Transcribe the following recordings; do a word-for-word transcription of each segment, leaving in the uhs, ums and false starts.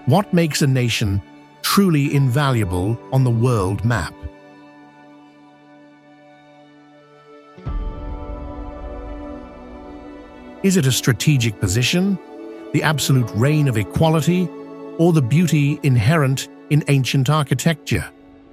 What makes a nation truly invaluable on the world map? Is it a strategic position, the absolute reign of equality, or the beauty inherent in ancient architecture?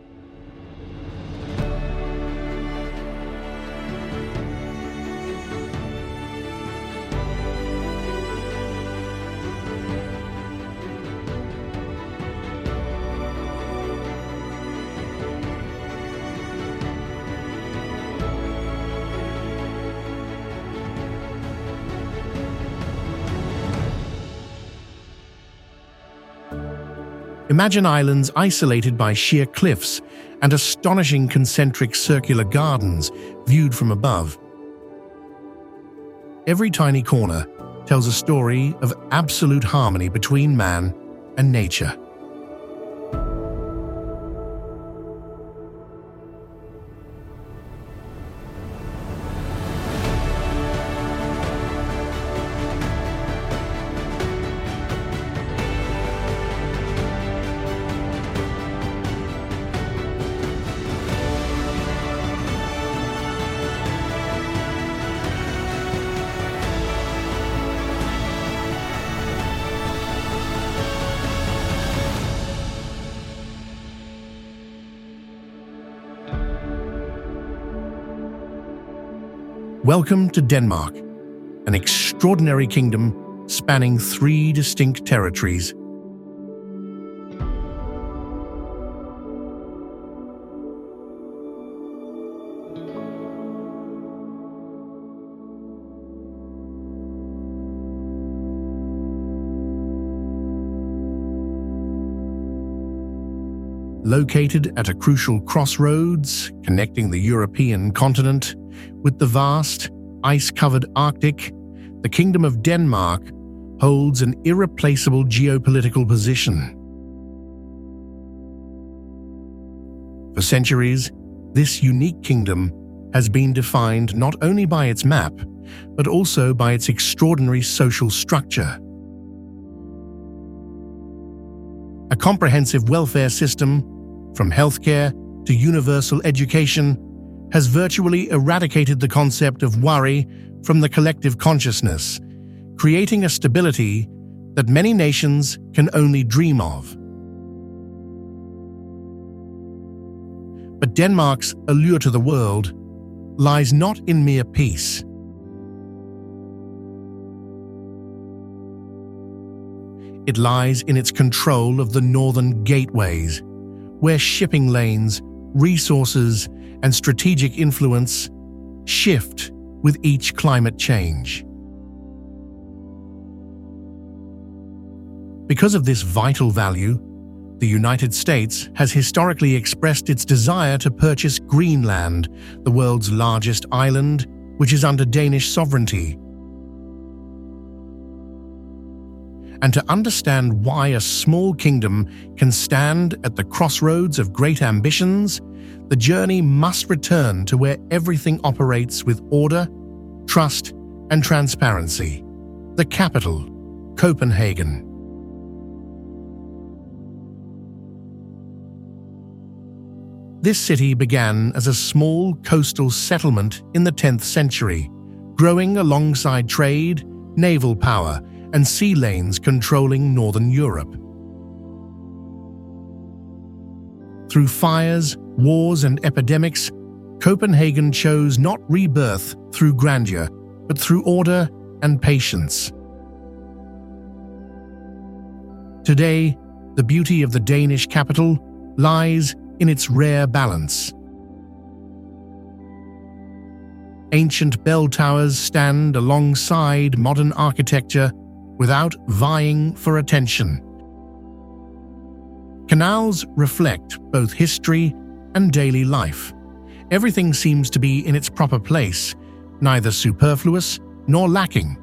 Imagine islands isolated by sheer cliffs and astonishing concentric circular gardens viewed from above. Every tiny corner tells a story of absolute harmony between man and nature. Welcome to Denmark, an extraordinary kingdom spanning three distinct territories. Located at a crucial crossroads connecting the European continent with the vast, ice-covered Arctic, the Kingdom of Denmark holds an irreplaceable geopolitical position. For centuries, this unique kingdom has been defined not only by its map, but also by its extraordinary social structure. A comprehensive welfare system, from healthcare to universal education, has virtually eradicated the concept of worry from the collective consciousness, creating a stability that many nations can only dream of. But Denmark's allure to the world lies not in mere peace. It lies in its control of the northern gateways, where shipping lanes, resources, and strategic influence shift with each climate change. Because of this vital value, the United States has historically expressed its desire to purchase Greenland, the world's largest island, which is under Danish sovereignty. And to understand why a small kingdom can stand at the crossroads of great ambitions, the journey must return to where everything operates with order, trust, and transparency: the capital, Copenhagen. This city began as a small coastal settlement in the tenth century, growing alongside trade, naval power, and sea lanes controlling northern Europe. Through fires, wars, and epidemics, Copenhagen chose not rebirth through grandeur, but through order and patience. Today, the beauty of the Danish capital lies in its rare balance. Ancient bell towers stand alongside modern architecture without vying for attention. Canals reflect both history and daily life. Everything seems to be in its proper place, neither superfluous nor lacking.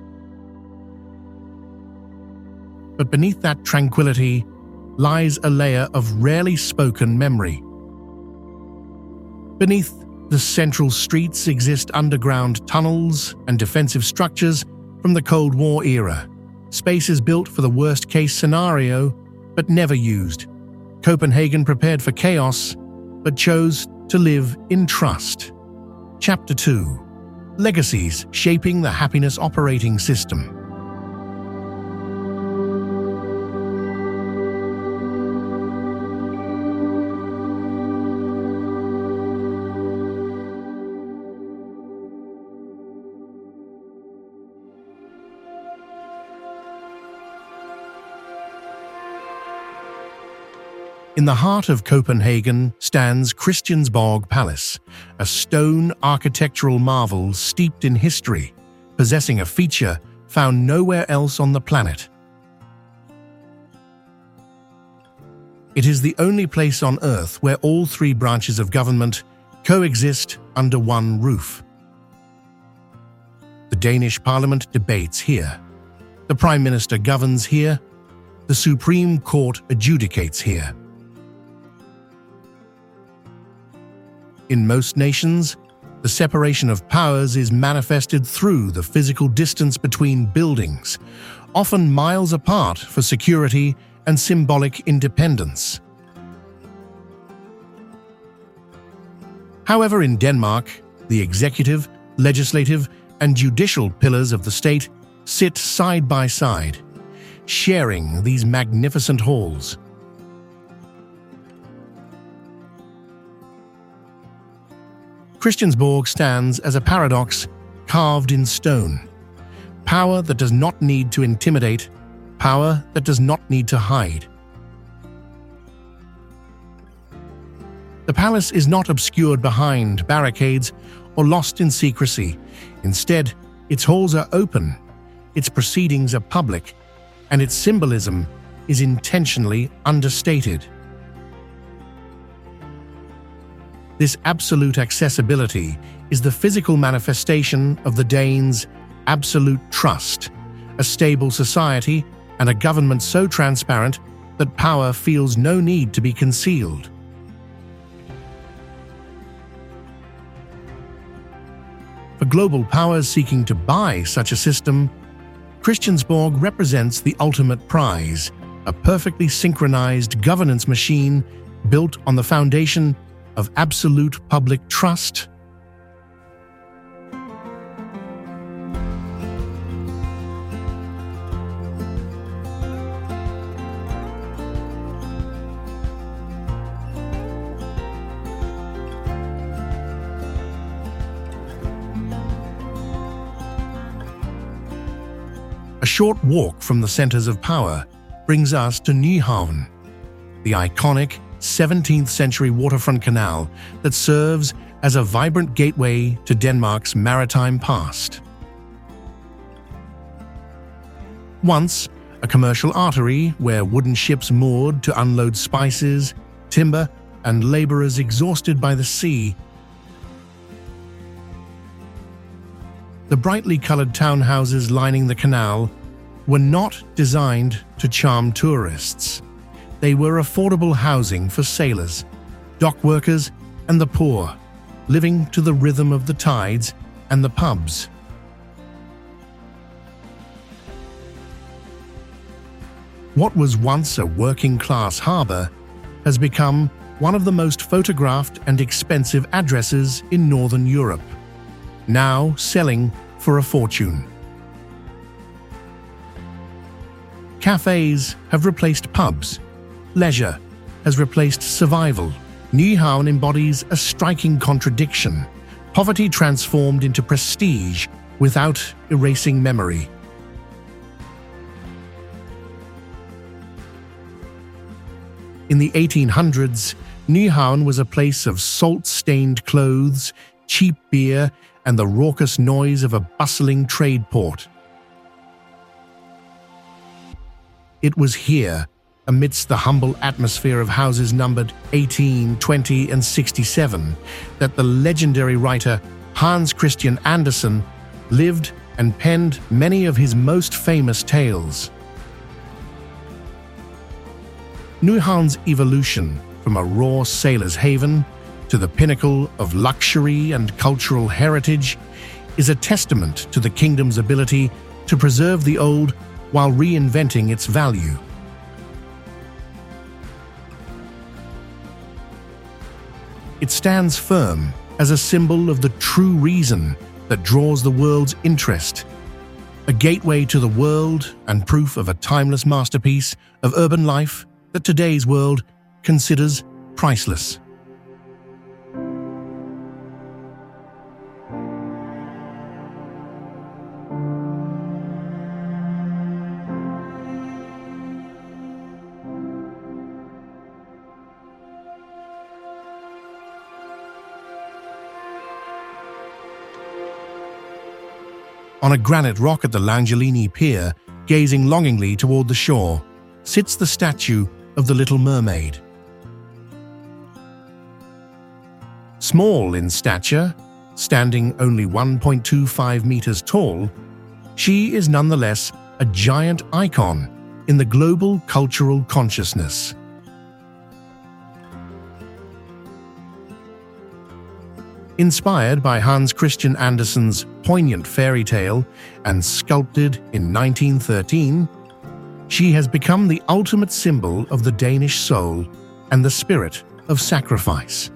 But beneath that tranquility lies a layer of rarely spoken memory. Beneath the central streets exist underground tunnels and defensive structures from the Cold War era, Space is built for the worst-case scenario, but never used. Copenhagen prepared for chaos, but chose to live in trust. Chapter two. Legacies shaping the happiness operating system. In the heart of Copenhagen stands Christiansborg Palace, a stone architectural marvel steeped in history, possessing a feature found nowhere else on the planet. It is the only place on Earth where all three branches of government coexist under one roof. The Danish Parliament debates here. The Prime Minister governs here. The Supreme Court adjudicates here. In most nations, the separation of powers is manifested through the physical distance between buildings, often miles apart for security and symbolic independence. However, in Denmark, the executive, legislative, and judicial pillars of the state sit side by side, sharing these magnificent halls. Christiansborg stands as a paradox carved in stone. Power that does not need to intimidate, power that does not need to hide. The palace is not obscured behind barricades or lost in secrecy. Instead, its halls are open, its proceedings are public, and its symbolism is intentionally understated. This absolute accessibility is the physical manifestation of the Danes' absolute trust, a stable society and a government so transparent that power feels no need to be concealed. For global powers seeking to buy such a system, Christiansborg represents the ultimate prize, a perfectly synchronized governance machine built on the foundation of absolute public trust. A short walk from the centers of power brings us to Nyhavn, the iconic seventeenth century waterfront canal that serves as a vibrant gateway to Denmark's maritime past. Once a commercial artery where wooden ships moored to unload spices, timber, and laborers exhausted by the sea, the brightly colored townhouses lining the canal were not designed to charm tourists. They were affordable housing for sailors, dock workers, and the poor, living to the rhythm of the tides and the pubs. What was once a working-class harbor has become one of the most photographed and expensive addresses in Northern Europe, now selling for a fortune. Cafes have replaced pubs. Leisure has replaced survival. Nyhavn embodies a striking contradiction: poverty transformed into prestige without erasing memory. In the eighteen hundreds, Nyhavn was a place of salt-stained clothes, cheap beer, and the raucous noise of a bustling trade port. It was here, amidst the humble atmosphere of houses numbered eighteen, twenty, and sixty-seven, that the legendary writer Hans Christian Andersen lived and penned many of his most famous tales. Nyhavn's evolution from a raw sailor's haven to the pinnacle of luxury and cultural heritage is a testament to the kingdom's ability to preserve the old while reinventing its value. It stands firm as a symbol of the true reason that draws the world's interest, a gateway to the world and proof of a timeless masterpiece of urban life that today's world considers priceless. On a granite rock at the Langellini Pier, gazing longingly toward the shore, sits the statue of the Little Mermaid. Small in stature, standing only one point two five meters tall, she is nonetheless a giant icon in the global cultural consciousness. Inspired by Hans Christian Andersen's poignant fairy tale and sculpted in nineteen thirteen, she has become the ultimate symbol of the Danish soul and the spirit of sacrifice.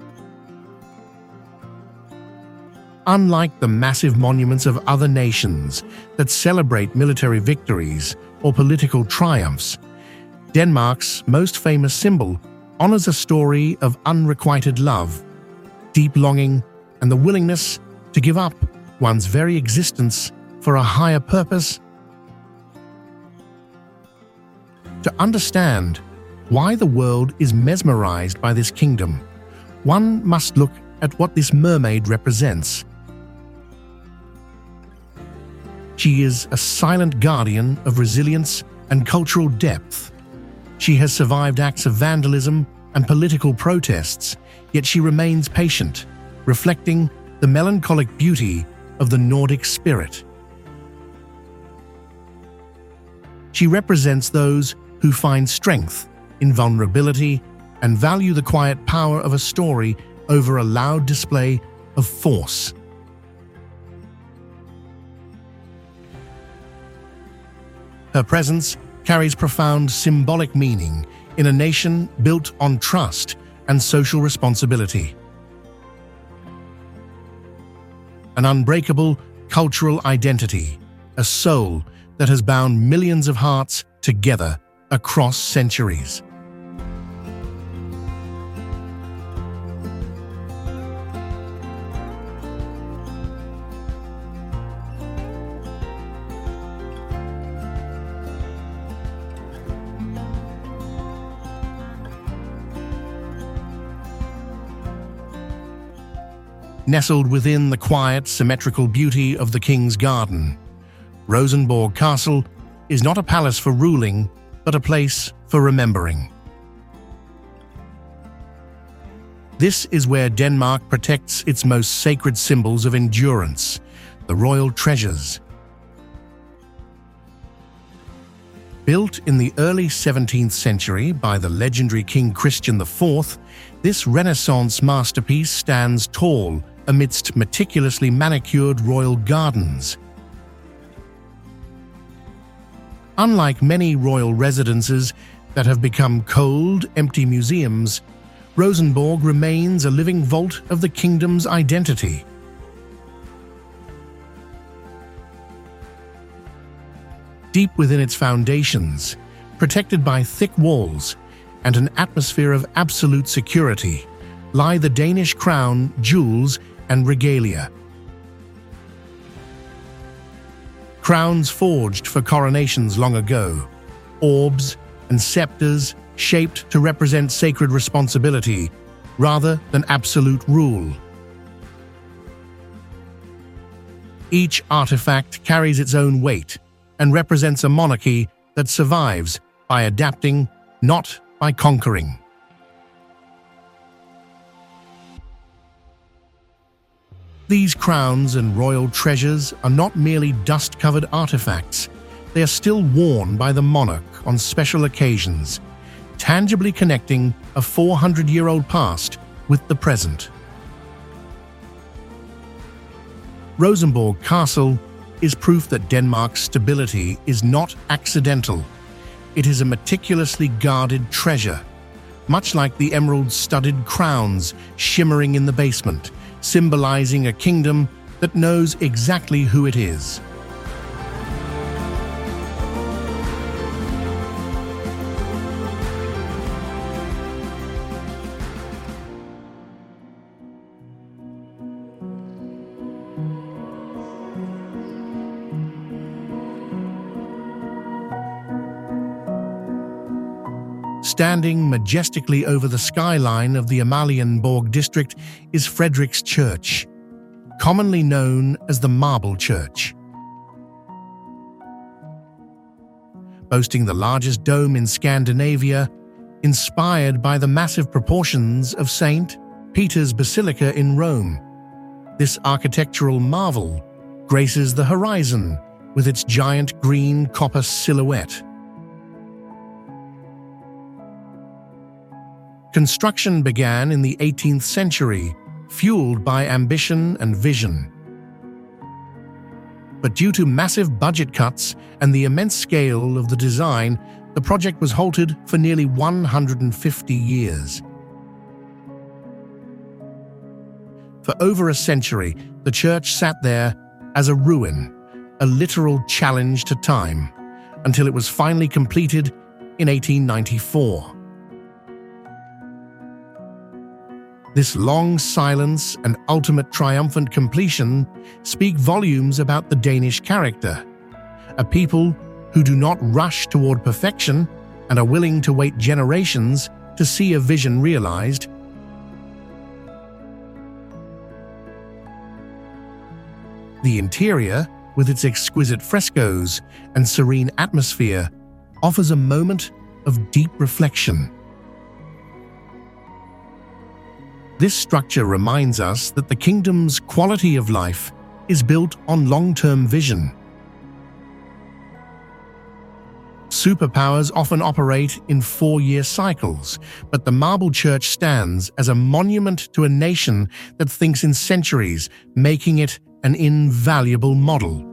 Unlike the massive monuments of other nations that celebrate military victories or political triumphs, Denmark's most famous symbol honors a story of unrequited love, deep longing, and the willingness to give up one's very existence for a higher purpose. To understand why the world is mesmerized by this kingdom, one must look at what this mermaid represents. She is a silent guardian of resilience and cultural depth. She has survived acts of vandalism and political protests, yet she remains patient, reflecting the melancholic beauty of the Nordic spirit. She represents those who find strength in vulnerability and value the quiet power of a story over a loud display of force. Her presence carries profound symbolic meaning in a nation built on trust and social responsibility. An unbreakable cultural identity, a soul that has bound millions of hearts together across centuries. Nestled within the quiet, symmetrical beauty of the King's Garden, Rosenborg Castle is not a palace for ruling, but a place for remembering. This is where Denmark protects its most sacred symbols of endurance, the royal treasures. Built in the early seventeenth century by the legendary King Christian the Fourth, this Renaissance masterpiece stands tall amidst meticulously manicured royal gardens. Unlike many royal residences that have become cold, empty museums, Rosenborg remains a living vault of the kingdom's identity. Deep within its foundations, protected by thick walls and an atmosphere of absolute security, lie the Danish crown, jewels, and regalia. Crowns forged for coronations long ago, orbs and scepters shaped to represent sacred responsibility rather than absolute rule. Each artifact carries its own weight and represents a monarchy that survives by adapting, not by conquering. These crowns and royal treasures are not merely dust-covered artifacts. They are still worn by the monarch on special occasions, tangibly connecting a four hundred year old past with the present. Rosenborg Castle is proof that Denmark's stability is not accidental. It is a meticulously guarded treasure, much like the emerald-studded crowns shimmering in the basement, symbolizing a kingdom that knows exactly who it is. Standing majestically over the skyline of the Amalienborg district is Frederiks Church, commonly known as the Marble Church. Boasting the largest dome in Scandinavia, inspired by the massive proportions of Saint Peter's Basilica in Rome, this architectural marvel graces the horizon with its giant green copper silhouette. Construction began in the eighteenth century, fueled by ambition and vision. But due to massive budget cuts and the immense scale of the design, the project was halted for nearly one hundred fifty years. For over a century, the church sat there as a ruin, a literal challenge to time, until it was finally completed in eighteen ninety-four. This long silence and ultimate triumphant completion speak volumes about the Danish character, a people who do not rush toward perfection and are willing to wait generations to see a vision realized. The interior, with its exquisite frescoes and serene atmosphere, offers a moment of deep reflection. This structure reminds us that the kingdom's quality of life is built on long-term vision. Superpowers often operate in four-year cycles, but the Marble Church stands as a monument to a nation that thinks in centuries, making it an invaluable model.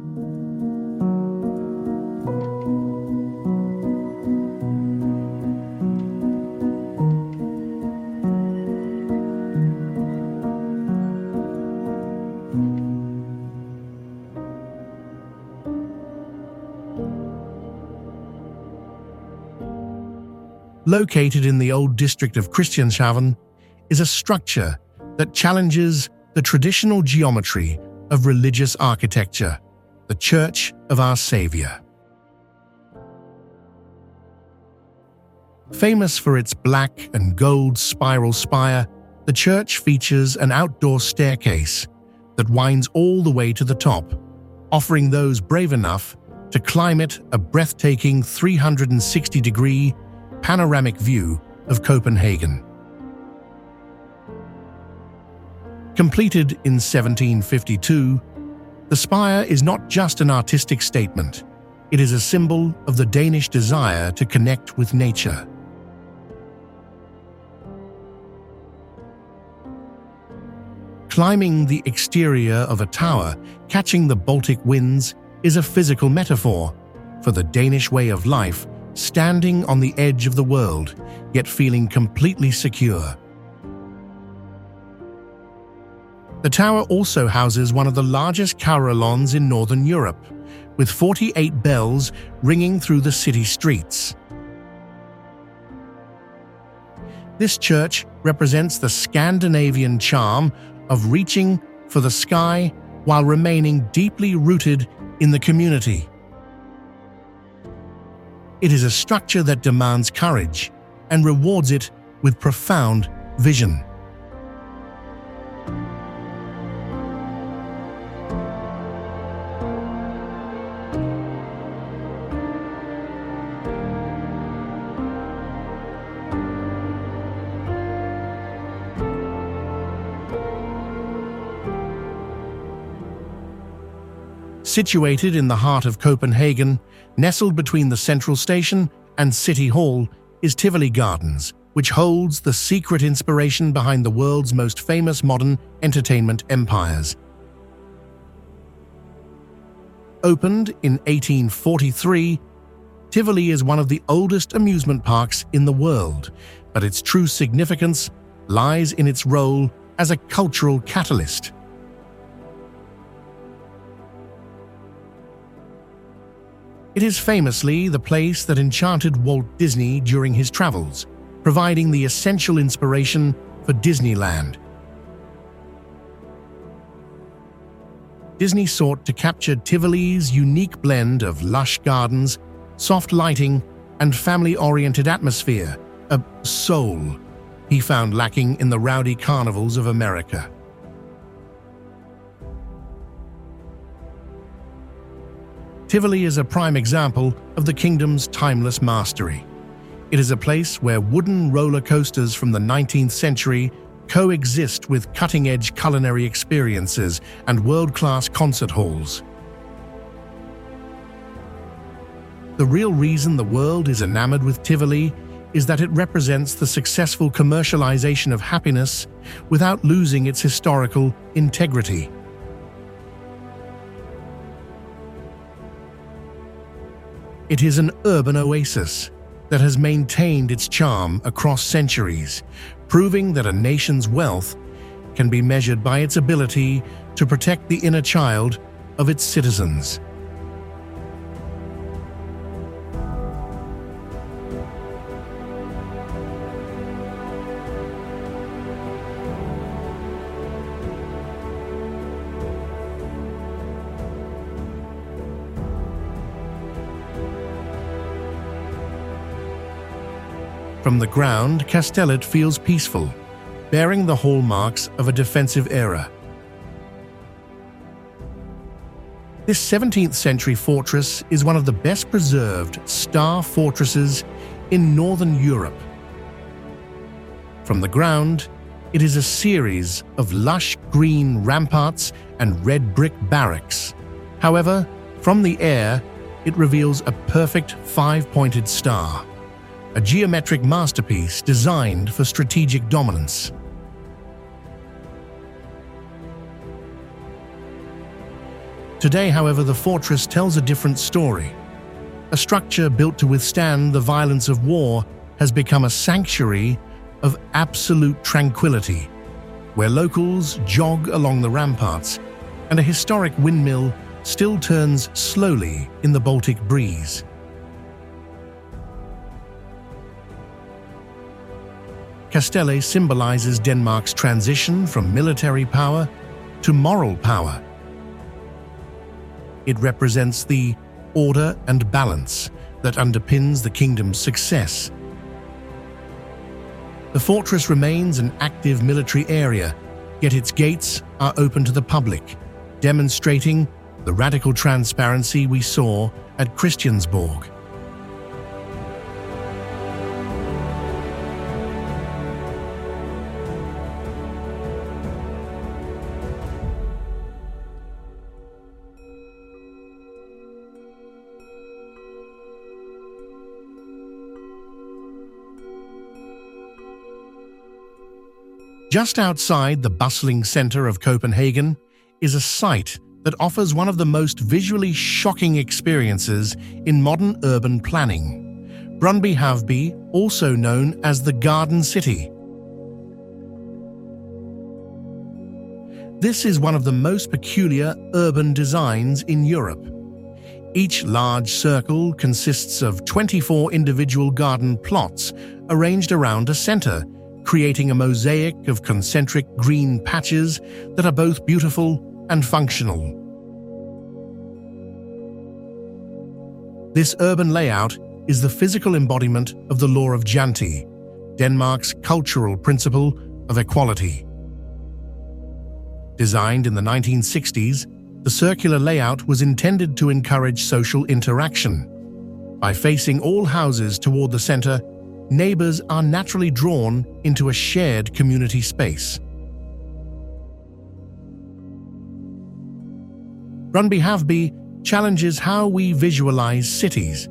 Located in the old district of Christianshavn is a structure that challenges the traditional geometry of religious architecture, the Church of Our Saviour. Famous for its black and gold spiral spire, the church features an outdoor staircase that winds all the way to the top, offering those brave enough to climb it a breathtaking three hundred sixty degree panoramic view of Copenhagen. Completed in seventeen fifty-two, the spire is not just an artistic statement, it is a symbol of the Danish desire to connect with nature. Climbing the exterior of a tower, catching the Baltic winds, is a physical metaphor for the Danish way of life, standing on the edge of the world, yet feeling completely secure. The tower also houses one of the largest carillons in Northern Europe, with forty-eight bells ringing through the city streets. This church represents the Scandinavian charm of reaching for the sky while remaining deeply rooted in the community. It is a structure that demands courage and rewards it with profound vision. Situated in the heart of Copenhagen, nestled between the central station and City Hall, is Tivoli Gardens, which holds the secret inspiration behind the world's most famous modern entertainment empires. Opened in eighteen forty-three, Tivoli is one of the oldest amusement parks in the world, but its true significance lies in its role as a cultural catalyst. It is famously the place that enchanted Walt Disney during his travels, providing the essential inspiration for Disneyland. Disney sought to capture Tivoli's unique blend of lush gardens, soft lighting, and family-oriented atmosphere, a soul he found lacking in the rowdy carnivals of America. Tivoli is a prime example of the kingdom's timeless mastery. It is a place where wooden roller coasters from the nineteenth century coexist with cutting-edge culinary experiences and world-class concert halls. The real reason the world is enamored with Tivoli is that it represents the successful commercialization of happiness without losing its historical integrity. It is an urban oasis that has maintained its charm across centuries, proving that a nation's wealth can be measured by its ability to protect the inner child of its citizens. From the ground, Castellet feels peaceful, bearing the hallmarks of a defensive era. This seventeenth century fortress is one of the best preserved star fortresses in northern Europe. From the ground, it is a series of lush green ramparts and red brick barracks. However, from the air, it reveals a perfect five-pointed star, a geometric masterpiece designed for strategic dominance. Today, however, the fortress tells a different story. A structure built to withstand the violence of war has become a sanctuary of absolute tranquility, where locals jog along the ramparts and a historic windmill still turns slowly in the Baltic breeze. Kastellet symbolizes Denmark's transition from military power to moral power. It represents the order and balance that underpins the kingdom's success. The fortress remains an active military area, yet its gates are open to the public, demonstrating the radical transparency we saw at Christiansborg. Just outside the bustling center of Copenhagen is a site that offers one of the most visually shocking experiences in modern urban planning, Brøndby Havby, also known as the Garden City. This is one of the most peculiar urban designs in Europe. Each large circle consists of twenty-four individual garden plots arranged around a center, creating a mosaic of concentric green patches that are both beautiful and functional. This urban layout is the physical embodiment of the law of Janti, Denmark's cultural principle of equality. Designed in the nineteen sixties, the circular layout was intended to encourage social interaction. By facing all houses toward the center, neighbors are naturally drawn into a shared community space. Brøndby Havby challenges how we visualize cities.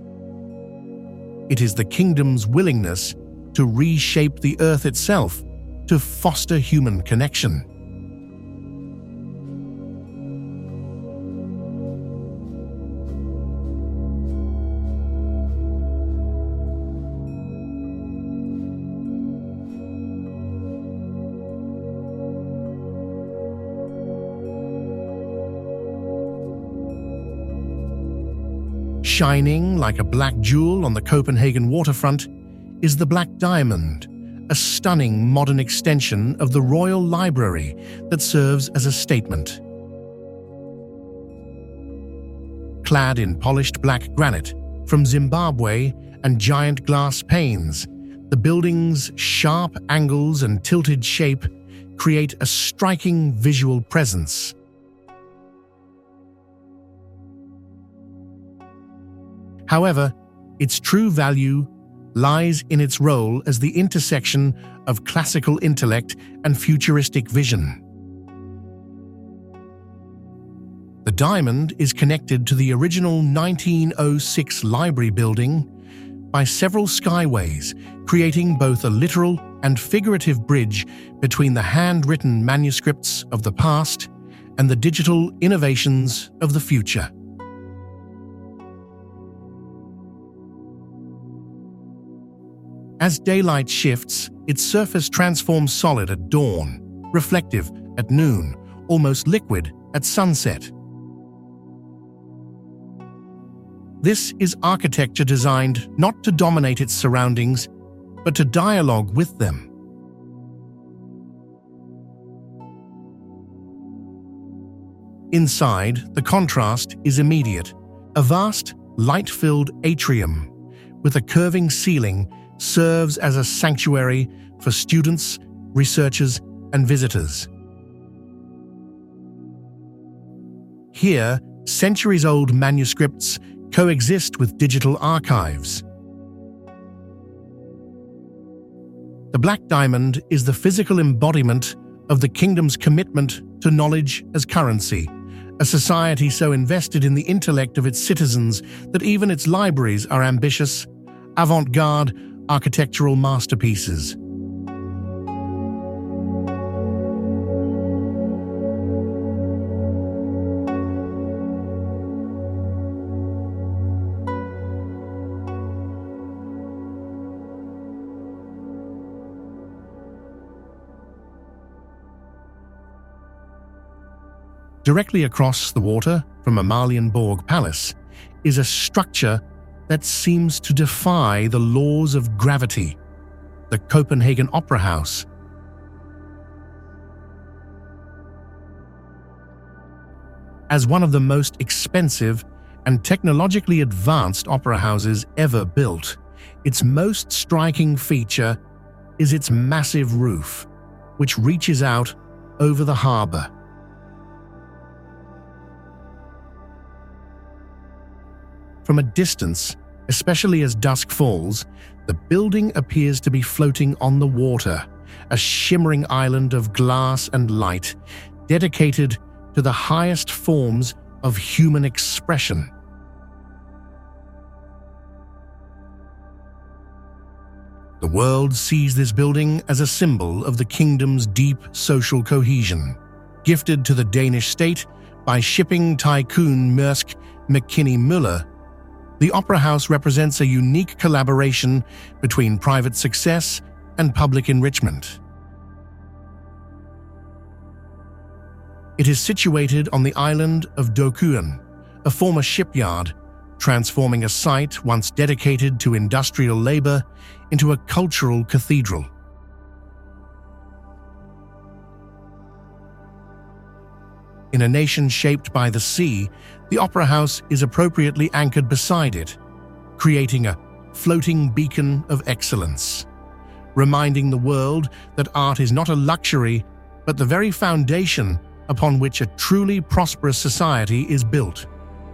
It is the kingdom's willingness to reshape the earth itself to foster human connection. Shining like a black jewel on the Copenhagen waterfront is the Black Diamond, a stunning modern extension of the Royal Library that serves as a statement. Clad in polished black granite from Zimbabwe and giant glass panes, the building's sharp angles and tilted shape create a striking visual presence. However, its true value lies in its role as the intersection of classical intellect and futuristic vision. The diamond is connected to the original nineteen oh six library building by several skyways, creating both a literal and figurative bridge between the handwritten manuscripts of the past and the digital innovations of the future. As daylight shifts, its surface transforms solid at dawn, reflective at noon, almost liquid at sunset. This is architecture designed not to dominate its surroundings, but to dialogue with them. Inside, the contrast is immediate. A vast, light-filled atrium with a curving ceiling serves as a sanctuary for students, researchers, and visitors. Here, centuries-old manuscripts coexist with digital archives. The Black Diamond is the physical embodiment of the kingdom's commitment to knowledge as currency, a society so invested in the intellect of its citizens that even its libraries are ambitious, avant-garde architectural masterpieces. Directly across the water from Amalienborg Palace is a structure that seems to defy the laws of gravity, the Copenhagen Opera House. As one of the most expensive and technologically advanced opera houses ever built, its most striking feature is its massive roof, which reaches out over the harbor. From a distance, especially as dusk falls, the building appears to be floating on the water, a shimmering island of glass and light, dedicated to the highest forms of human expression. The world sees this building as a symbol of the kingdom's deep social cohesion, gifted to the Danish state by shipping tycoon Maersk Mc-Kinney Møller. The Opera House represents a unique collaboration between private success and public enrichment. It is situated on the island of Dokuen, a former shipyard, transforming a site once dedicated to industrial labor into a cultural cathedral. In a nation shaped by the sea, the Opera House is appropriately anchored beside it, creating a floating beacon of excellence, reminding the world that art is not a luxury, but the very foundation upon which a truly prosperous society is built.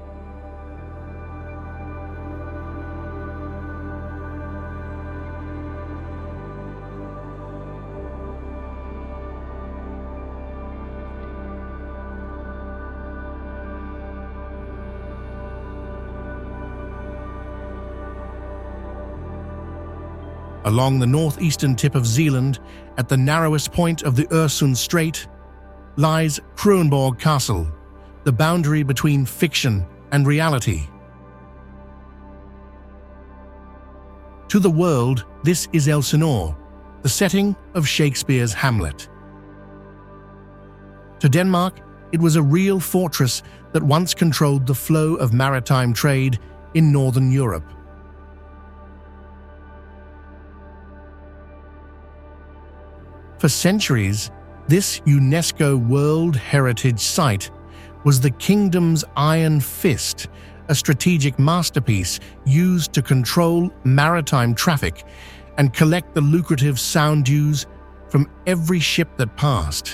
Along the northeastern tip of Zealand, at the narrowest point of the Øresund Strait, lies Kronborg Castle, the boundary between fiction and reality. To the world, this is Elsinore, the setting of Shakespeare's Hamlet. To Denmark, it was a real fortress that once controlled the flow of maritime trade in Northern Europe. For centuries, this UNESCO World Heritage Site was the kingdom's iron fist, a strategic masterpiece used to control maritime traffic and collect the lucrative sound dues from every ship that passed.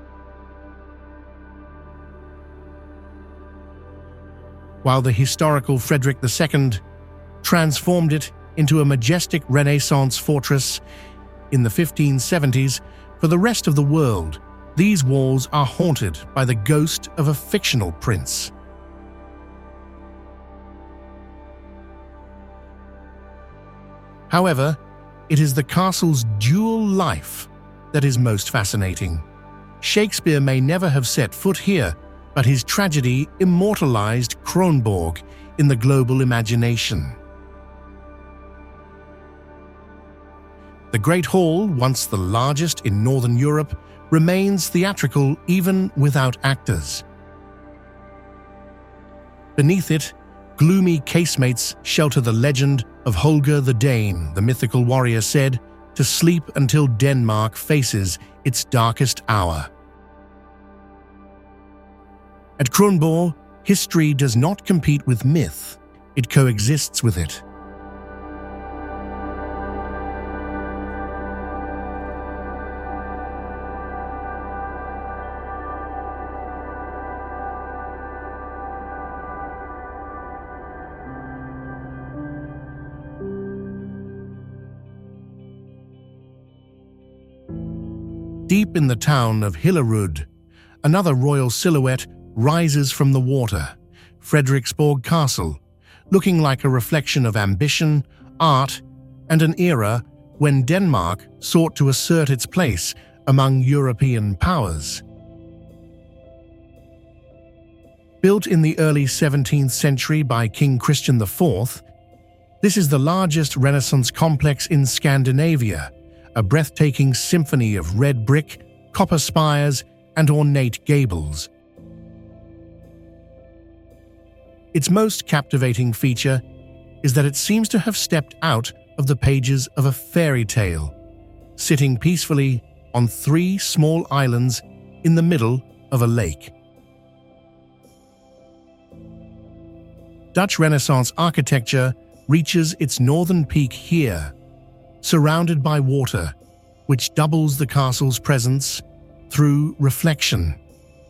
While the historical Frederick the Second transformed it into a majestic Renaissance fortress in the fifteen seventies, for the rest of the world, these walls are haunted by the ghost of a fictional prince. However, it is the castle's dual life that is most fascinating. Shakespeare may never have set foot here, but his tragedy immortalized Kronborg in the global imagination. The Great Hall, once the largest in Northern Europe, remains theatrical even without actors. Beneath it, gloomy casemates shelter the legend of Holger the Dane, the mythical warrior said to sleep until Denmark faces its darkest hour. At Kronborg, history does not compete with myth, it coexists with it. Deep in the town of Hillerød, another royal silhouette rises from the water, Frederiksborg Castle, looking like a reflection of ambition, art, and an era when Denmark sought to assert its place among European powers. Built in the early seventeenth century by King Christian the Fourth, this is the largest Renaissance complex in Scandinavia, a breathtaking symphony of red brick, copper spires, and ornate gables. Its most captivating feature is that it seems to have stepped out of the pages of a fairy tale, sitting peacefully on three small islands in the middle of a lake. Dutch Renaissance architecture reaches its northern peak here, surrounded by water, which doubles the castle's presence through reflection.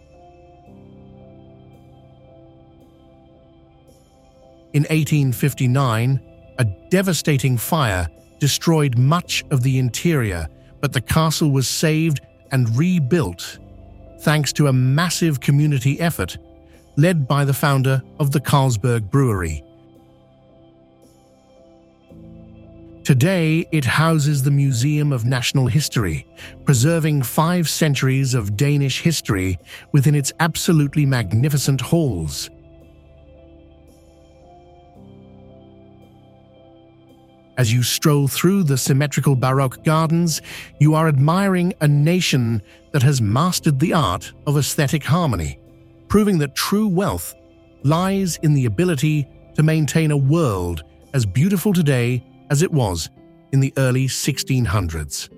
In eighteen fifty-nine, a devastating fire destroyed much of the interior, but the castle was saved and rebuilt thanks to a massive community effort led by the founder of the Carlsberg Brewery. Today, it houses the Museum of National History, preserving five centuries of Danish history within its absolutely magnificent halls. As you stroll through the symmetrical Baroque gardens, you are admiring a nation that has mastered the art of aesthetic harmony, proving that true wealth lies in the ability to maintain a world as beautiful today as it was in the early sixteen hundreds.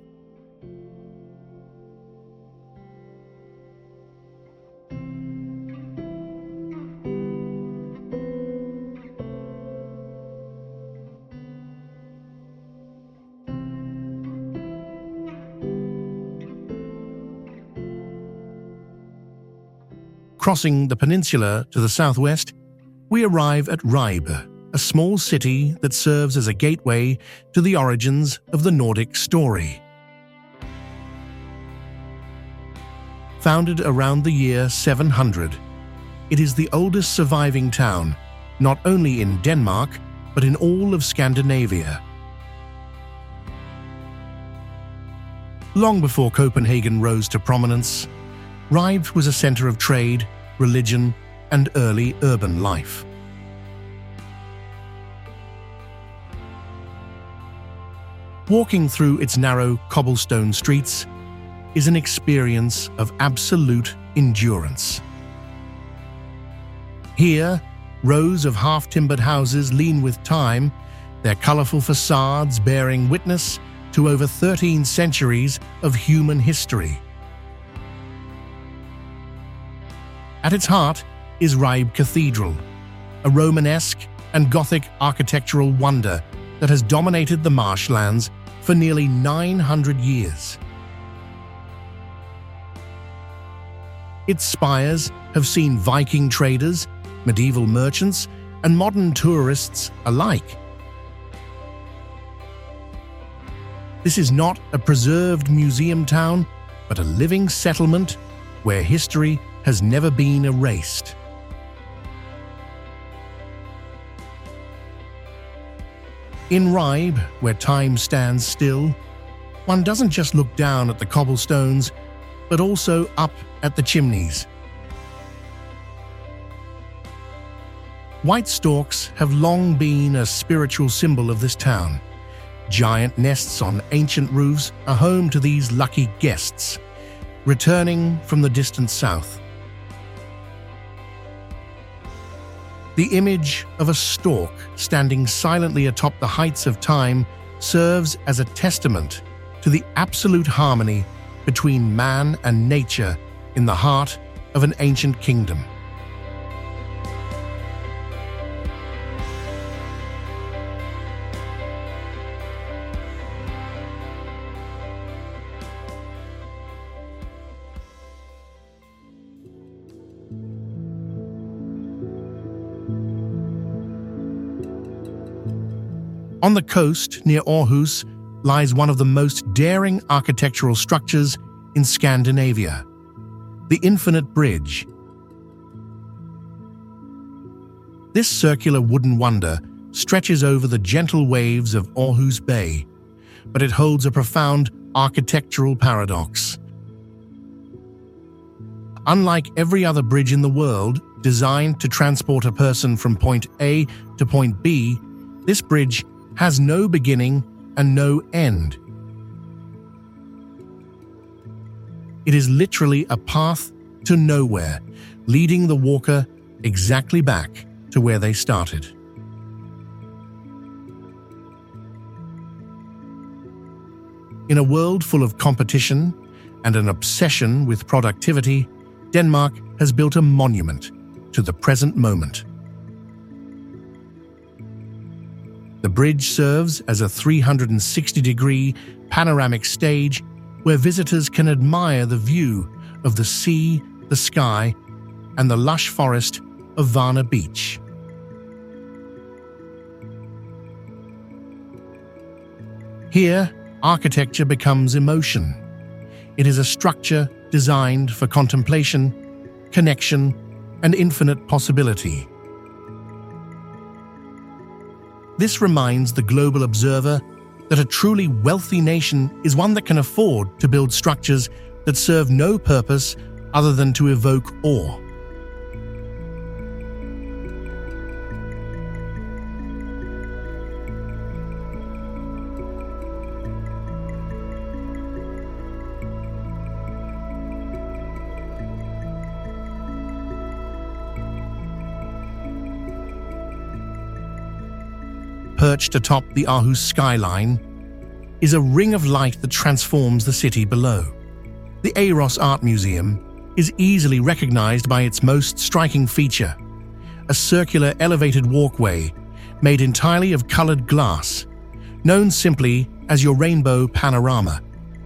Crossing the peninsula to the southwest, we arrive at Ribe, a small city that serves as a gateway to the origins of the Nordic story. Founded around the year seven hundred, it is the oldest surviving town, not only in Denmark, but in all of Scandinavia. Long before Copenhagen rose to prominence, Ribe was a center of trade, religion, and early urban life. Walking through its narrow cobblestone streets is an experience of absolute endurance. Here, Rows of half-timbered houses lean with time, their colorful facades bearing witness to over thirteen centuries of human history. At its heart is Ribe Cathedral, a Romanesque and Gothic architectural wonder that has dominated the marshlands for nearly nine hundred years. Its spires have seen Viking traders, medieval merchants, and modern tourists alike. This is not a preserved museum town, but a living settlement where history has never been erased. In Ribe, where time stands still, one doesn't just look down at the cobblestones, but also up at the chimneys. White storks have long been a spiritual symbol of this town. Giant nests on ancient roofs are home to these lucky guests, returning from the distant south. The image of a stork standing silently atop the heights of time serves as a testament to the absolute harmony between man and nature in the heart of an ancient kingdom. On the coast near Aarhus lies one of the most daring architectural structures in Scandinavia, the Infinite Bridge. This circular wooden wonder stretches over the gentle waves of Aarhus Bay, but it holds a profound architectural paradox. Unlike every other bridge in the world designed to transport a person from point A to point B, this bridge has no beginning and no end. It is literally a path to nowhere, leading the walker exactly back to where they started. In a world full of competition and an obsession with productivity, Denmark has built a monument to the present moment. The bridge serves as a three hundred sixty degree panoramic stage where visitors can admire the view of the sea, the sky, and the lush forest of Varna Beach. Here, architecture becomes emotion. It is a structure designed for contemplation, connection, and infinite possibility. This reminds the global observer that a truly wealthy nation is one that can afford to build structures that serve no purpose other than to evoke awe. Perched atop the Aarhus skyline is a ring of light that transforms the city below. The Eros Art Museum is easily recognized by its most striking feature, a circular elevated walkway made entirely of colored glass, known simply as your rainbow panorama.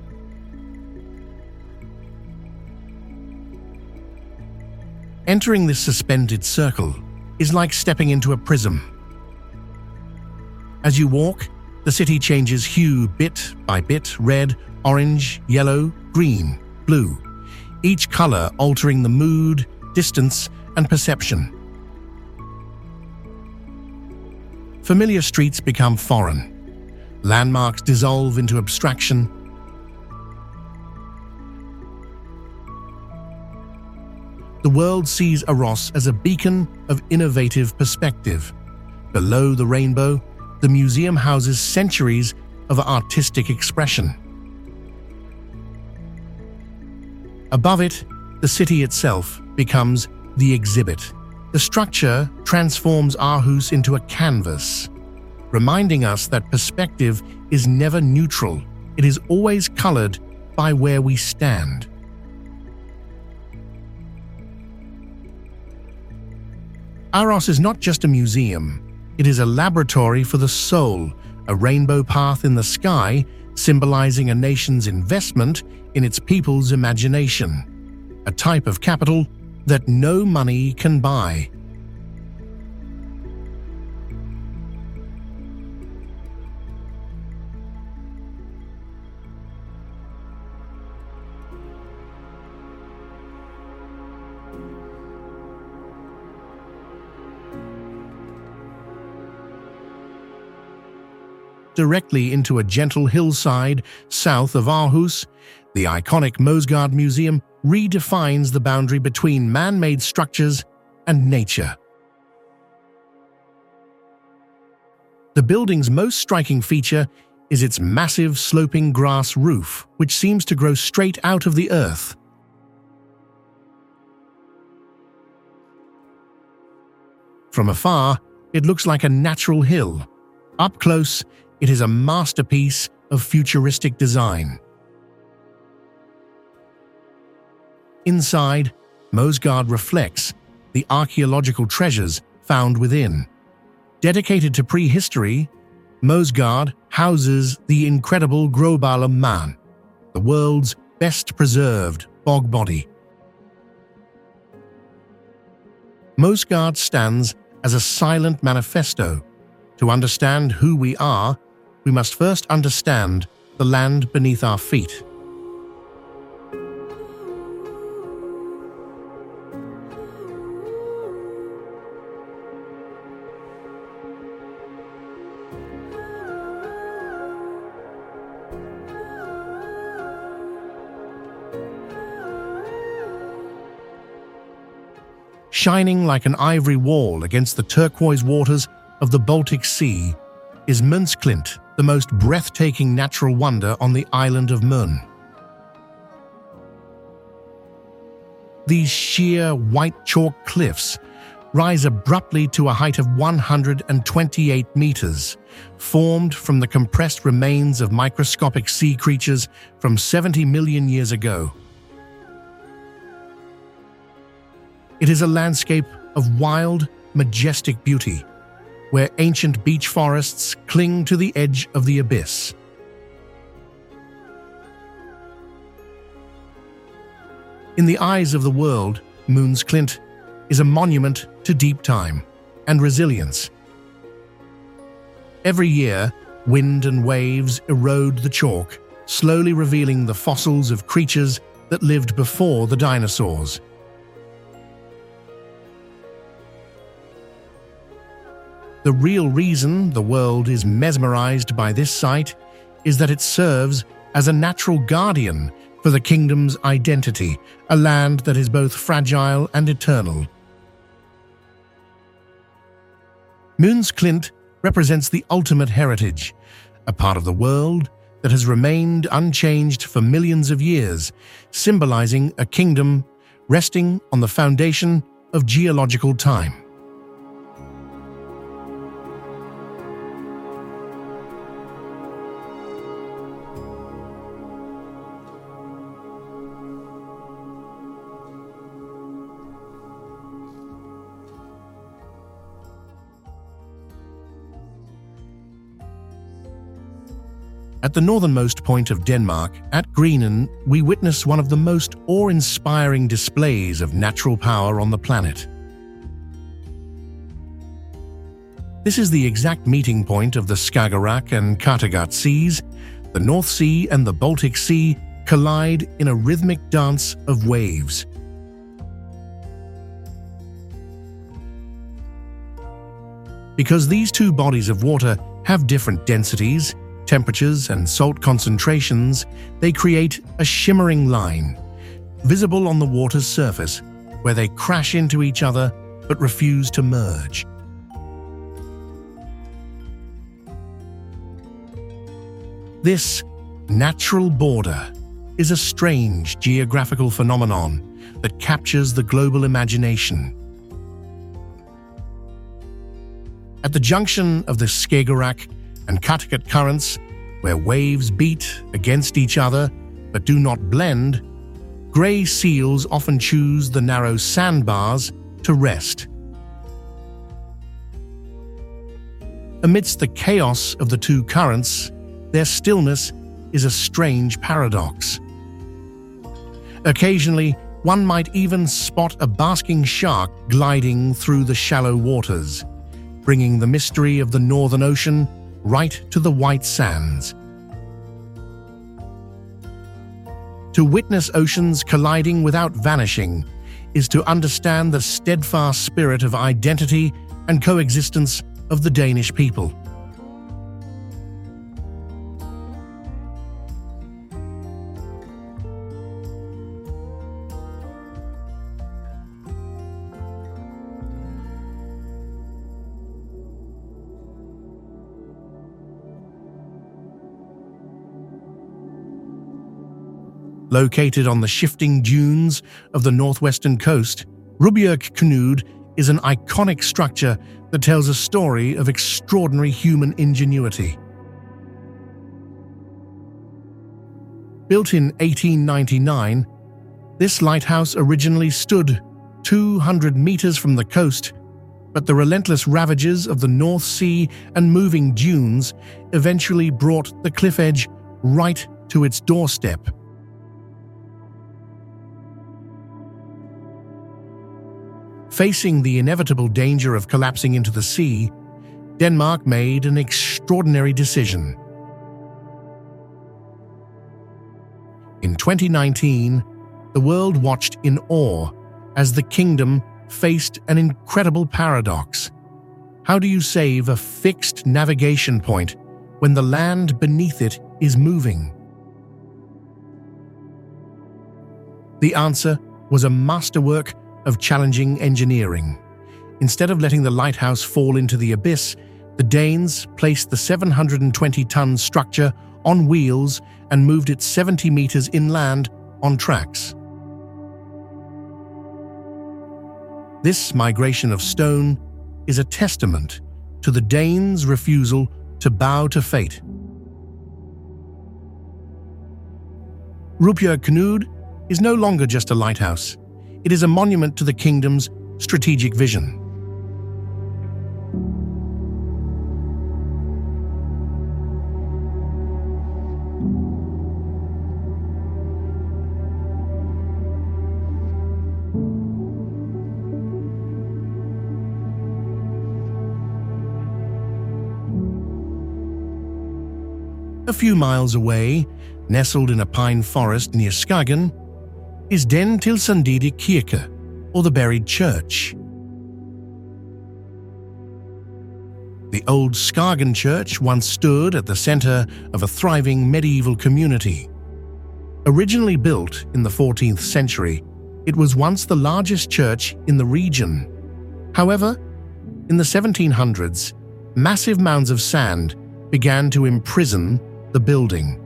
Entering this suspended circle is like stepping into a prism. As you walk, the city changes hue bit by bit: red, orange, yellow, green, blue, each color altering the mood, distance, and perception. Familiar streets become foreign. Landmarks dissolve into abstraction. The world sees Aros as a beacon of innovative perspective. Below the rainbow, the museum houses centuries of artistic expression. Above it, the city itself becomes the exhibit, The structure transforms Aarhus into a canvas, reminding us that perspective is never neutral. It is always colored by where we stand. Aarhus is not just a museum, it is a laboratory for the soul, a rainbow path in the sky symbolizing a nation's investment in its people's imagination, a type of capital that no money can buy. Directly into a gentle hillside south of Aarhus, the iconic Mosgard Museum redefines the boundary between man-made structures and nature. The building's most striking feature is its massive sloping grass roof, which seems to grow straight out of the earth. From afar, it looks like a natural hill. Up close, it is a masterpiece of futuristic design. Inside, Mosgard reflects the archaeological treasures found within. Dedicated to prehistory, Mosgard houses the incredible Großballer Mann, the world's best-preserved bog body. Mosgard stands as a silent manifesto. To understand who we are, we must first understand the land beneath our feet. Shining like an ivory wall against the turquoise waters of the Baltic Sea is Mønsklint, the most breathtaking natural wonder on the island of Møn. These sheer white chalk cliffs rise abruptly to a height of one hundred twenty-eight meters, formed from the compressed remains of microscopic sea creatures from seventy million years ago. It is a landscape of wild, majestic beauty, where ancient beech forests cling to the edge of the abyss. In the eyes of the world, Mønsklint is a monument to deep time and resilience. Every year, wind and waves erode the chalk, slowly revealing the fossils of creatures that lived before the dinosaurs. The real reason the world is mesmerized by this site is that it serves as a natural guardian for the kingdom's identity, a land that is both fragile and eternal. Mønsklint represents the ultimate heritage, a part of the world that has remained unchanged for millions of years, symbolizing a kingdom resting on the foundation of geological time. At the northernmost point of Denmark, at Grenen, we witness one of the most awe-inspiring displays of natural power on the planet. This is the exact meeting point of the Skagerrak and Kattegat Seas. The North Sea and the Baltic Sea collide in a rhythmic dance of waves. Because these two bodies of water have different densities, temperatures, and salt concentrations, they create a shimmering line, visible on the water's surface, where they crash into each other but refuse to merge. This natural border is a strange geographical phenomenon that captures the global imagination. At the junction of the Skagerrak and Kattegat currents, where waves beat against each other but do not blend, grey seals often choose the narrow sandbars to rest. Amidst the chaos of the two currents, their stillness is a strange paradox. Occasionally, one might even spot a basking shark gliding through the shallow waters, bringing the mystery of the Northern Ocean right to the white sands. To witness oceans colliding without vanishing is to understand the steadfast spirit of identity and coexistence of the Danish people. Located on the shifting dunes of the northwestern coast, Rubjerg Knud is an iconic structure that tells a story of extraordinary human ingenuity. Built in eighteen ninety-nine, this lighthouse originally stood two hundred meters from the coast, but the relentless ravages of the North Sea and moving dunes eventually brought the cliff edge right to its doorstep. Facing the inevitable danger of collapsing into the sea, Denmark made an extraordinary decision. In twenty nineteen, the world watched in awe as the kingdom faced an incredible paradox. How do you save a fixed navigation point when the land beneath it is moving? The answer was a masterwork of challenging engineering. Instead of letting the lighthouse fall into the abyss, the Danes placed the seven hundred twenty ton structure on wheels and moved it seventy meters inland on tracks. This migration of stone is a testament to the Danes' refusal to bow to fate. Rubjerg Knud is no longer just a lighthouse. It is a monument to the kingdom's strategic vision. A few miles away, nestled in a pine forest near Skagen, is Den Tilsandide Kirke, or the Buried Church. The old Skagen Church once stood at the center of a thriving medieval community. Originally built in the fourteenth century, it was once the largest church in the region. However, in the seventeen hundreds, massive mounds of sand began to imprison the building.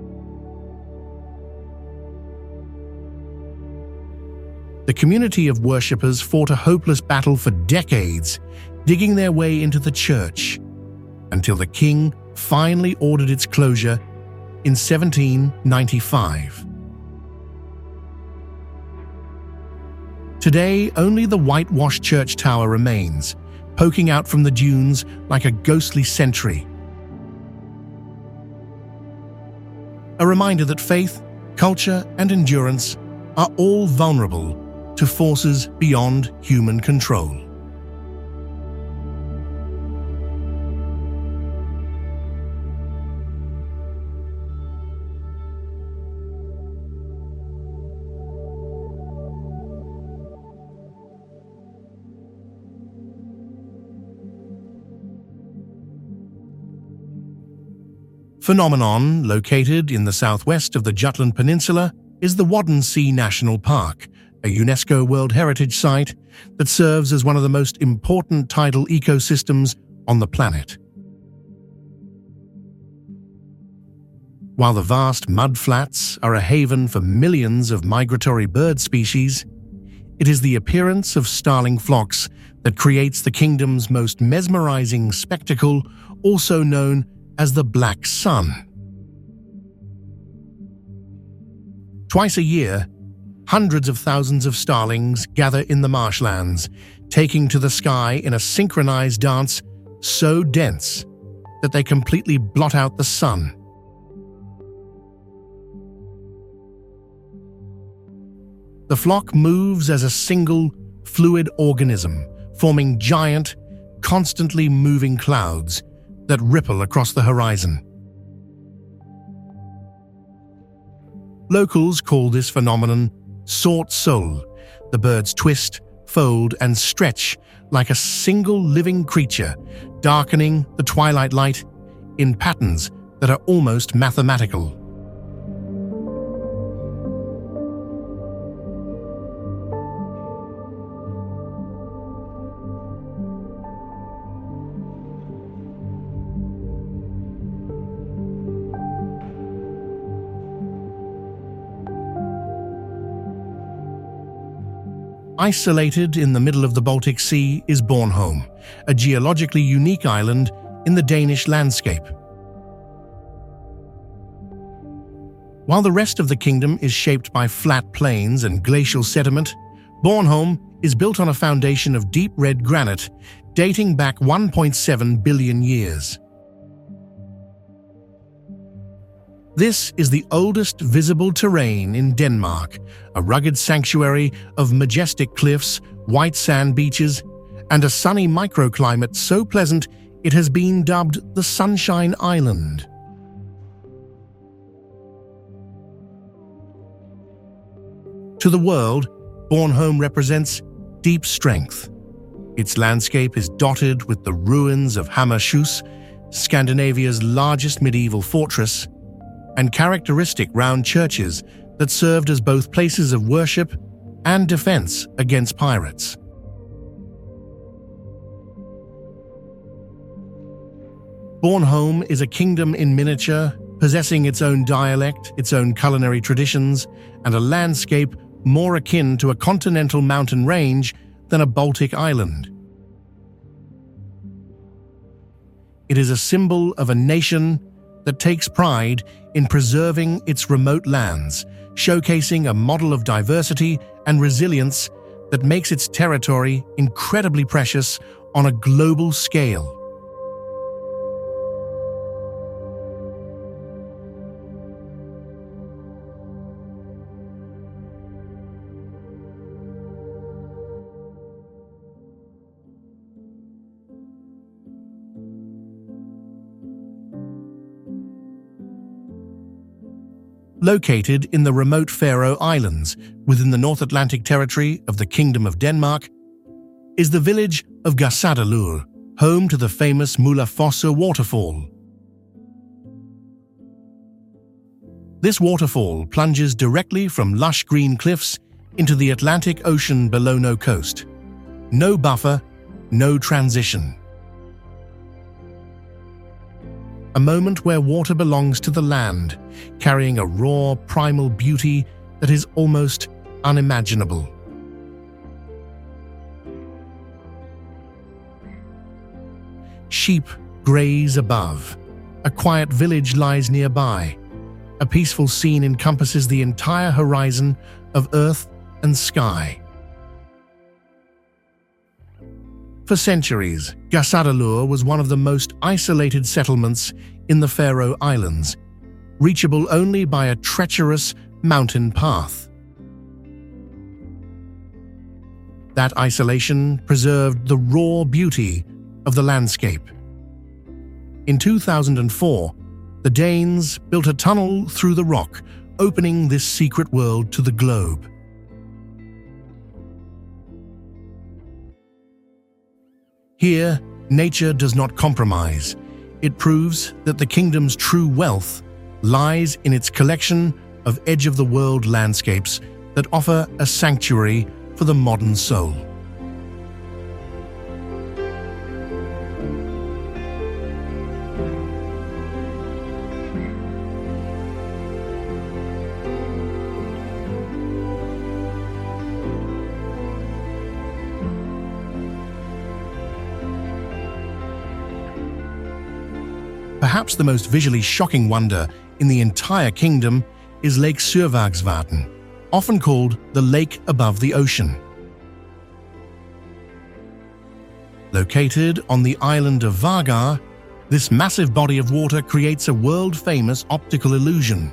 The community of worshippers fought a hopeless battle for decades, digging their way into the church, until the king finally ordered its closure in seventeen ninety-five. Today, only the whitewashed church tower remains, poking out from the dunes like a ghostly sentry. A reminder that faith, culture, and endurance are all vulnerable to forces beyond human control. Phenomenon, located in the southwest of the Jutland Peninsula, is the Wadden Sea National Park, a UNESCO World Heritage Site that serves as one of the most important tidal ecosystems on the planet. While the vast mudflats are a haven for millions of migratory bird species, it is the appearance of starling flocks that creates the kingdom's most mesmerizing spectacle, also known as the Black Sun. Twice a year, hundreds of thousands of starlings gather in the marshlands, taking to the sky in a synchronized dance so dense that they completely blot out the sun. The flock moves as a single, fluid organism, forming giant, constantly moving clouds that ripple across the horizon. Locals call this phenomenon Sort Soul. The birds twist, fold, and stretch like a single living creature, darkening the twilight light in patterns that are almost mathematical. Isolated in the middle of the Baltic Sea is Bornholm, a geologically unique island in the Danish landscape. While the rest of the kingdom is shaped by flat plains and glacial sediment, Bornholm is built on a foundation of deep red granite dating back one point seven billion years. This is the oldest visible terrain in Denmark, a rugged sanctuary of majestic cliffs, white sand beaches, and a sunny microclimate so pleasant it has been dubbed the Sunshine Island. To the world, Bornholm represents deep strength. Its landscape is dotted with the ruins of Hammershus, Scandinavia's largest medieval fortress, and characteristic round churches that served as both places of worship and defense against pirates. Bornholm is a kingdom in miniature, possessing its own dialect, its own culinary traditions, and a landscape more akin to a continental mountain range than a Baltic island. It is a symbol of a nation that takes pride in preserving its remote lands, showcasing a model of diversity and resilience that makes its territory incredibly precious on a global scale. Located in the remote Faroe Islands within the North Atlantic territory of the Kingdom of Denmark, is the village of Gásadalur, home to the famous Múlafossur waterfall. This waterfall plunges directly from lush green cliffs into the Atlantic Ocean below no coast. No buffer, no transition. A moment where water belongs to the land, carrying a raw, primal beauty that is almost unimaginable. Sheep graze above. A quiet village lies nearby. A peaceful scene encompasses the entire horizon of earth and sky. For centuries, Gásadalur was one of the most isolated settlements in the Faroe Islands, reachable only by a treacherous mountain path. That isolation preserved the raw beauty of the landscape. In two thousand four, the Danes built a tunnel through the rock, opening this secret world to the globe. Here, nature does not compromise. It proves that the kingdom's true wealth lies in its collection of edge-of-the-world landscapes that offer a sanctuary for the modern soul. perhaps the most visually shocking wonder in the entire kingdom is Lake Sørvágsvatn, often called the lake above the ocean. Located on the island of Vágar, this massive body of water creates a world-famous optical illusion.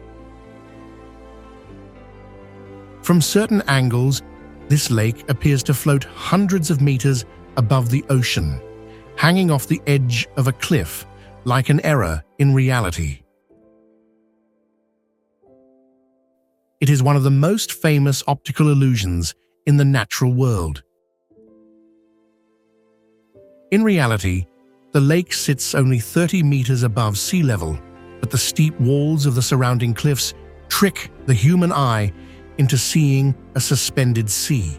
From certain angles, this lake appears to float hundreds of meters above the ocean, hanging off the edge of a cliff like an error in reality. It is one of the most famous optical illusions in the natural world. In reality, the lake sits only thirty meters above sea level, but the steep walls of the surrounding cliffs trick the human eye into seeing a suspended sea.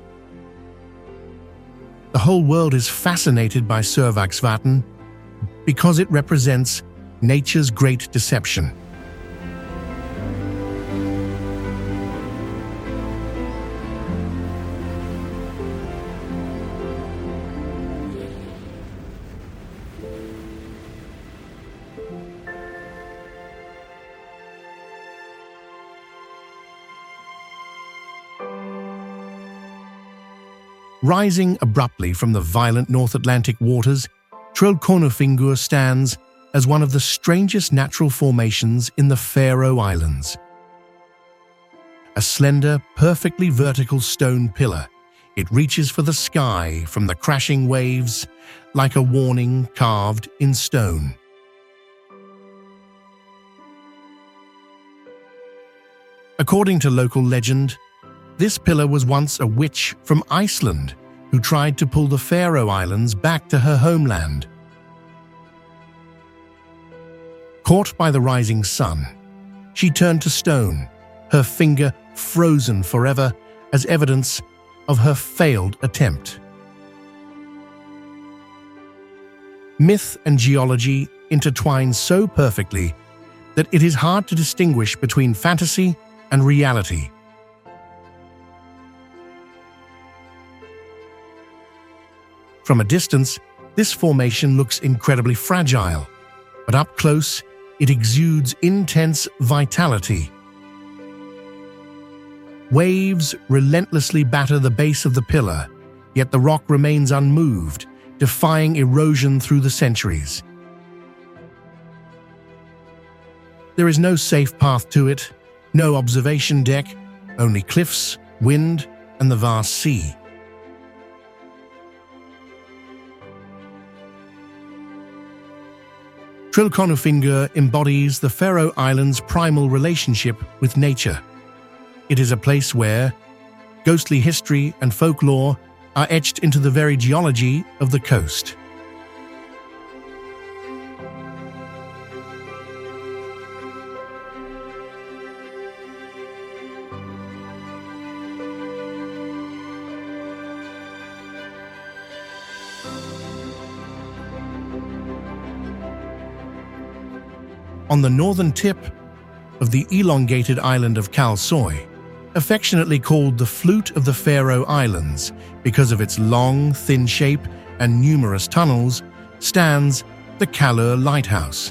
The whole world is fascinated by Sørvágsvatn because it represents nature's great deception. Rising abruptly from the violent North Atlantic waters, Trollkonufingur stands as one of the strangest natural formations in the Faroe Islands. A slender, perfectly vertical stone pillar, it reaches for the sky from the crashing waves like a warning carved in stone. According to local legend, this pillar was once a witch from Iceland who tried to pull the Faroe Islands back to her homeland. Caught by the rising sun, she turned to stone, her finger frozen forever as evidence of her failed attempt. Myth and geology intertwine so perfectly that it is hard to distinguish between fantasy and reality. From a distance, this formation looks incredibly fragile, but up close, it exudes intense vitality. Waves relentlessly batter the base of the pillar, yet the rock remains unmoved, defying erosion through the centuries. There is no safe path to it, no observation deck, only cliffs, wind, and the vast sea. Trollkonufingur embodies the Faroe Islands' primal relationship with nature. It is a place where ghostly history and folklore are etched into the very geology of the coast. On the northern tip of the elongated island of Kalsoy, affectionately called the Flute of the Faroe Islands because of its long, thin shape and numerous tunnels, stands the Kallur Lighthouse.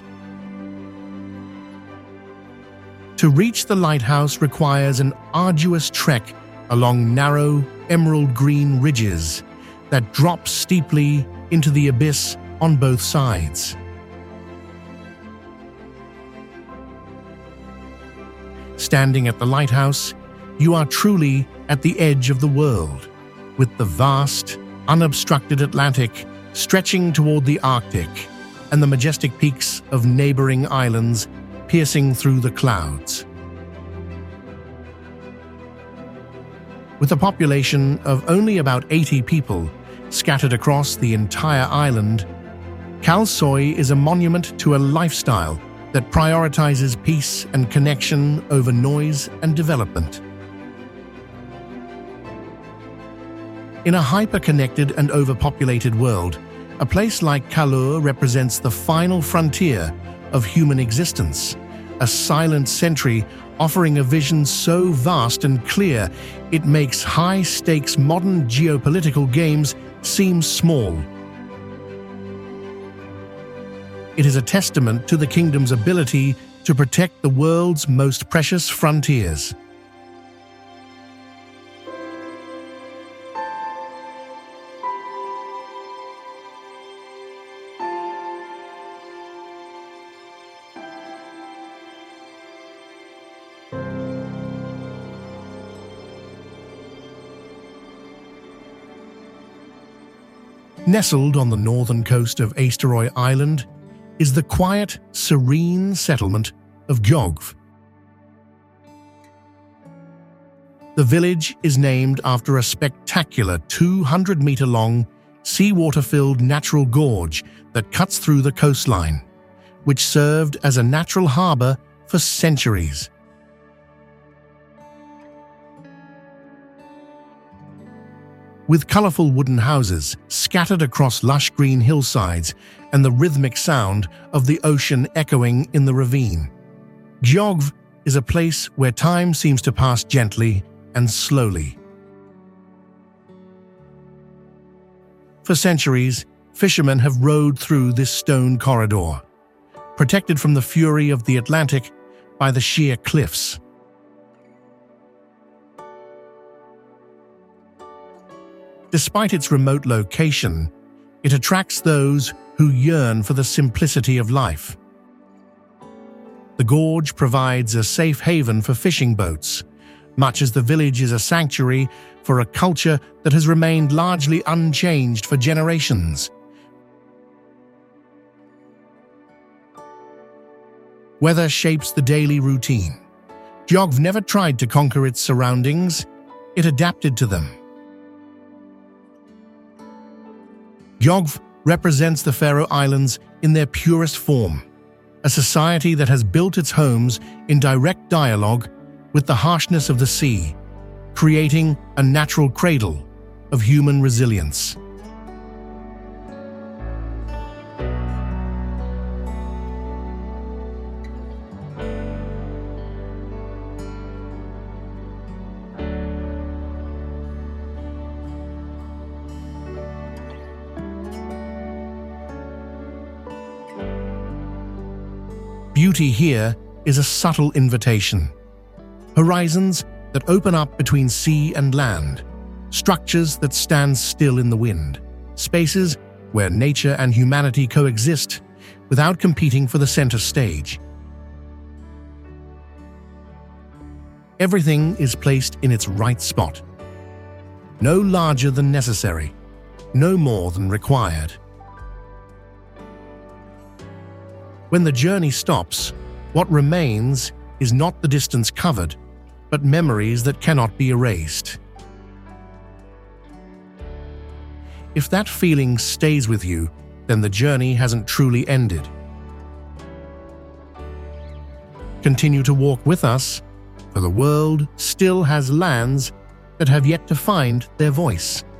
To reach the lighthouse requires an arduous trek along narrow, emerald green ridges that drop steeply into the abyss on both sides. Standing at the lighthouse, you are truly at the edge of the world, with the vast, unobstructed Atlantic stretching toward the Arctic and the majestic peaks of neighboring islands piercing through the clouds. With a population of only about eighty people scattered across the entire island, Kalsoy is a monument to a lifestyle that prioritizes peace and connection over noise and development. In a hyper-connected and overpopulated world, a place like Kallur represents the final frontier of human existence, a silent sentry offering a vision so vast and clear it makes high-stakes modern geopolitical games seem small. It is a testament to the kingdom's ability to protect the world's most precious frontiers. Nestled on the northern coast of Eysturoy Island is the quiet, serene settlement of Gjogv. The village is named after a spectacular two hundred meter long, seawater-filled natural gorge that cuts through the coastline, which served as a natural harbor for centuries. With colorful wooden houses scattered across lush green hillsides and the rhythmic sound of the ocean echoing in the ravine, Gjogv is a place where time seems to pass gently and slowly. For centuries, fishermen have rowed through this stone corridor, protected from the fury of the Atlantic by the sheer cliffs. Despite its remote location, it attracts those who yearn for the simplicity of life. The gorge provides a safe haven for fishing boats, much as the village is a sanctuary for a culture that has remained largely unchanged for generations. Weather shapes the daily routine. Gjogv never tried to conquer its surroundings, it adapted to them. Gjogv represents the Faroe Islands in their purest form, a society that has built its homes in direct dialogue with the harshness of the sea, creating a natural cradle of human resilience. Beauty here is a subtle invitation. Horizons that open up between sea and land, structures that stand still in the wind, spaces where nature and humanity coexist without competing for the center stage. Everything is placed in its right spot. No larger than necessary, no more than required. When the journey stops, what remains is not the distance covered, but memories that cannot be erased. If that feeling stays with you, then the journey hasn't truly ended. Continue to walk with us, for the world still has lands that have yet to find their voice.